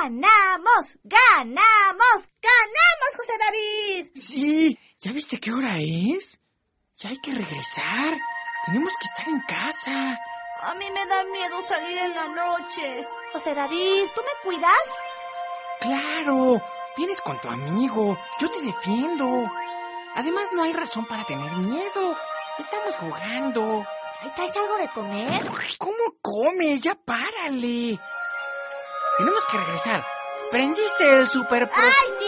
¡Ganamos! ¡Ganamos! ¡Ganamos, José David! Sí, ¿ya viste qué hora es? Ya hay que regresar. Tenemos que estar en casa. A mí me da miedo salir en la noche. José David, ¿tú me cuidas? Claro, vienes con tu amigo. Yo te defiendo. Además, no hay razón para tener miedo. Estamos jugando. ¿Ahí traes algo de comer? ¿Cómo comes? Ya párale. Tenemos que regresar. ¿Prendiste el super... ¡Ay, sí!